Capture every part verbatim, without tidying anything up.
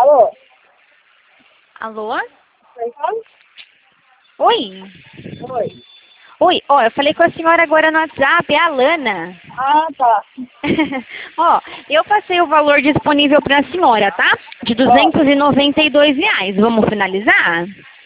Alô? Alô? Quem fala? Oi? Oi. Oi, ó, eu falei com a senhora agora no WhatsApp, é a Lana. Ah, tá. Ó, eu passei o valor disponível para a senhora, tá? De duzentos e noventa e dois reais. Vamos finalizar?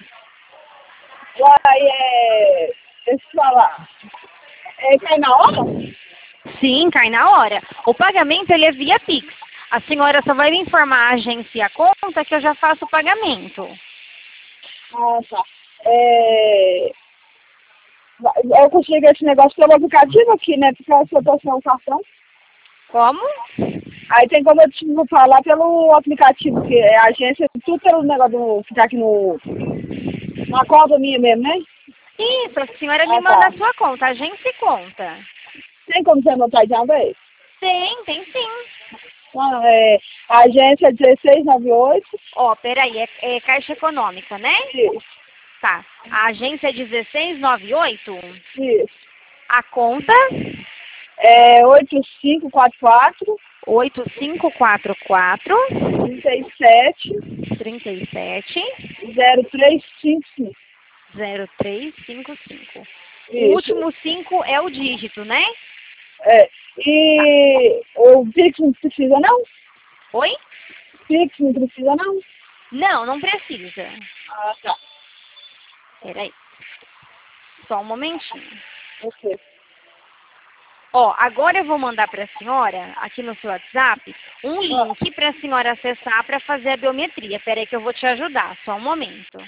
Uai, é... Deixa eu te falar. É, cai na hora? Sim, cai na hora. O pagamento ele é via Pix. A senhora só vai me informar a agência e a conta que eu já faço o pagamento. Ah, tá. É... Eu consigo esse negócio pelo aplicativo aqui, né? Porque eu tô sem o cartão. Como? Aí tem como eu te falar pelo aplicativo, que é a agência, tudo pelo negócio do, que tá aqui no... Na conta minha mesmo, né? Isso, a senhora me Ah, manda tá. a sua conta, agência e conta. Tem como você anotar de uma vez? Tem, tem sim. Não, é... A agência é dezesseis noventa e oito. Ó, peraí, é, é Caixa Econômica, né? Isso, Tá. A agência é dezesseis noventa e oito. isso. A conta É oito cinco quatro quatro, oito cinco quatro quatro, trinta e sete, três sete, zero três cinco cinco. zero três cinco cinco. O Isso. último cinco é o dígito, né? É. Tá. E o Pix não precisa não? Oi? Pix não precisa não? Não, não precisa. Ah, tá. Peraí. Só um momentinho. Ok. Ó, agora eu vou mandar para a senhora, aqui no seu WhatsApp, um link para a senhora acessar para fazer a biometria. Peraí que eu vou te ajudar. Só um momento.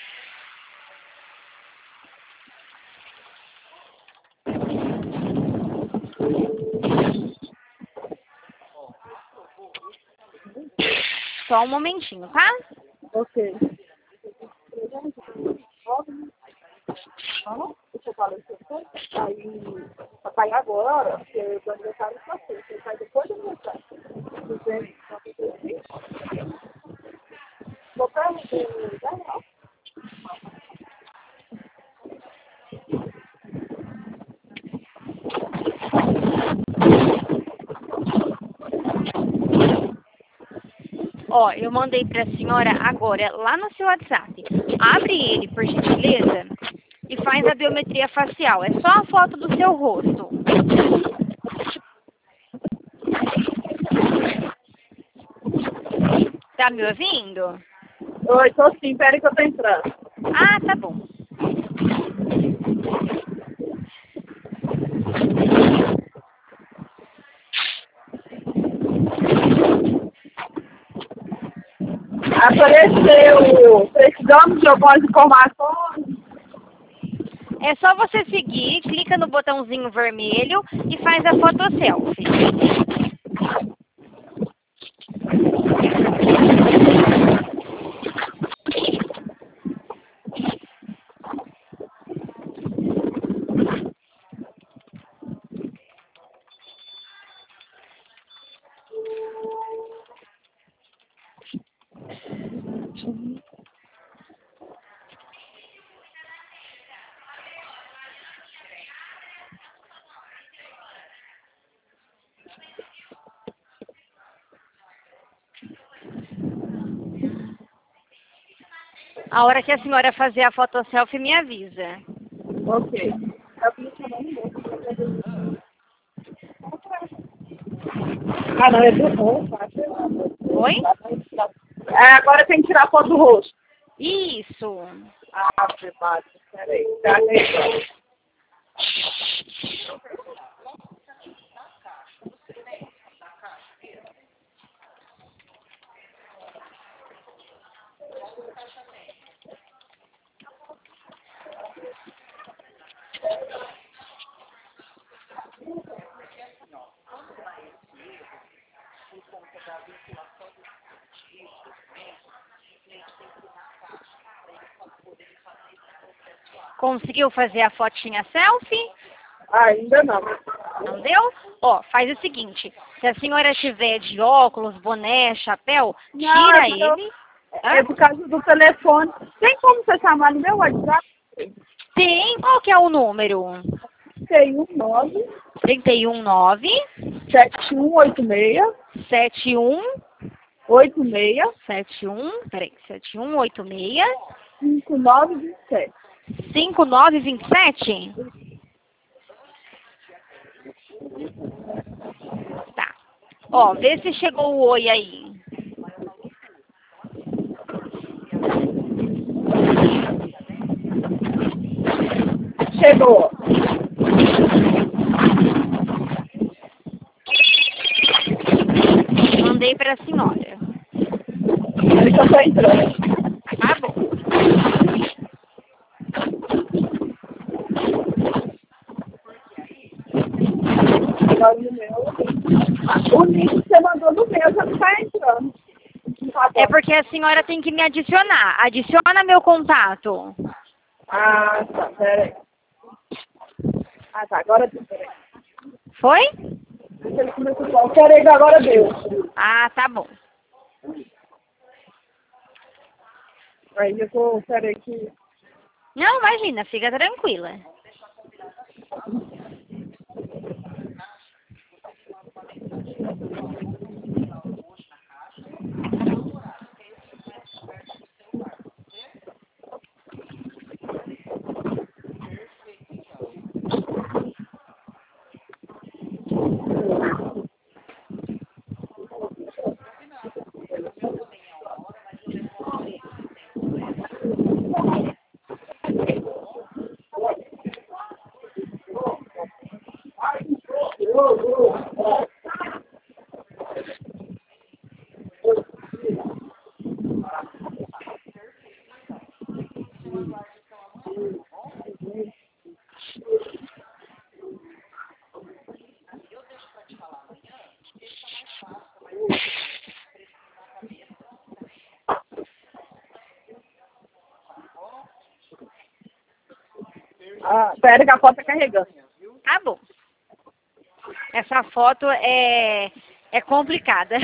Só um momentinho, tá? Ok. Vamos? Deixa eu falar isso aqui. Aí, papai agora, porque o aniversário é só sexta. Ele sai depois do aniversário. duzentos e noventa e cinco. Vou perguntar. Ó, eu mandei para a senhora agora, lá no seu WhatsApp. Abre ele, por gentileza, e faz a biometria facial. É só a foto do seu rosto. Tá me ouvindo? Oi, tô sim, peraí que eu tô entrando. Ah, tá bom. Apareceu, precisamos de algumas informações. É só você seguir, clica no botãozinho vermelho e faz a foto selfie. A hora que a senhora fazer a foto selfie, me avisa. Ok. Ah, não, é do rosto. Oi? É, agora tem que tirar a foto do rosto. Isso. Ah, prepare. Peraí. Tá aí. Conseguiu fazer a fotinha selfie? Ah, ainda não. Não deu? Ó, faz o seguinte. Se a senhora tiver de óculos, boné, chapéu, Não, é tira porque eu, ele. é Hã? por causa do telefone. Tem como você chamar no meu WhatsApp? Tem. Qual que é o número? Tem um nove trinta e um nove, sete um oito seis sete um oito seis, sete um, peraí, sete um oito seis, cinco nove dois sete. cinco nove dois sete? Tá. Ó, vê se chegou o oi aí. Chegou. Mandei pra senhora. Ele só tá entrando. Tá bom. Agora no meu. O link que você mandou no meu já não tá entrando. Tá bom. É porque a senhora tem que me adicionar. Adiciona meu contato. Ah, tá, peraí. Ah, tá, agora deu, peraí. Foi? Deixa ele começar só. Peraí, agora deu. Ah, tá bom. Aí eu tô, peraí que... Não, imagina, fica tranquila. Ah, pera que a foto tá carregando. Tá bom. Essa foto é, é complicada.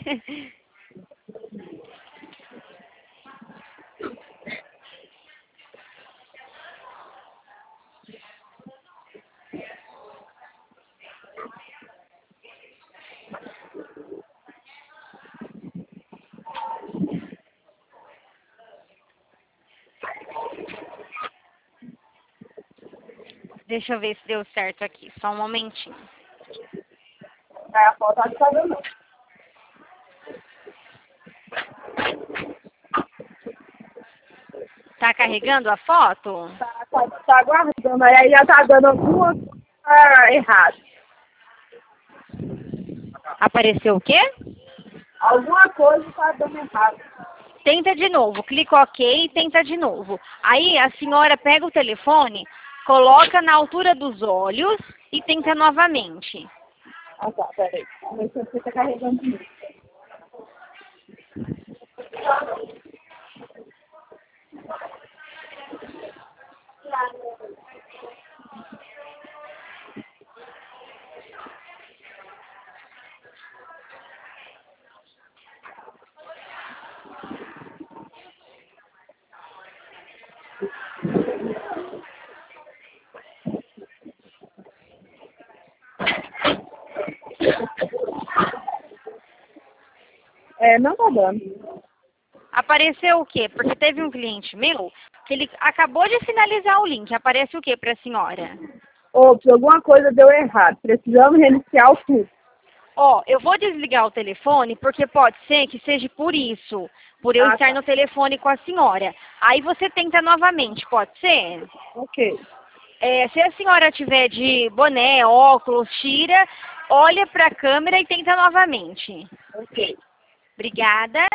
Deixa eu ver se deu certo aqui. Só um momentinho. Aí a foto tá carregando. Tá carregando a foto? Tá, tá, tá aguardando, aí já tá dando alguma coisa errada. Apareceu o quê? Alguma coisa tá dando errado. Tenta de novo. Clica OK e tenta de novo. Aí a senhora pega o telefone, coloca na altura dos olhos e tenta novamente. Ah, tá, peraí. Mas você tá carregando de novo. É, não tá dando. Apareceu o quê? Porque teve um cliente meu que ele acabou de finalizar o link. Aparece o quê para a senhora? Ops, alguma coisa deu errado. Precisamos reiniciar o tudo. Ó, eu vou desligar o telefone porque pode ser que seja por isso, por eu Ah, estar tá. no telefone com a senhora. Aí você tenta novamente, pode ser? Ok. É, se a senhora tiver de boné, óculos, tira, olha para a câmera e tenta novamente. Ok. Obrigada.